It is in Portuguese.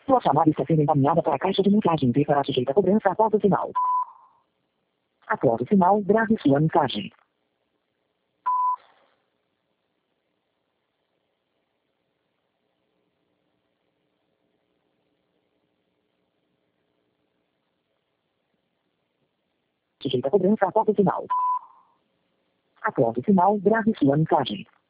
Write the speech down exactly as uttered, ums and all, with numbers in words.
Sua chamada está sendo encaminhada para a caixa de mensagem e será sujeita a cobrança após o sinal. Após o sinal, grave sua mensagem. Sujeita a cobrança após o sinal. Após o sinal, grave sua mensagem.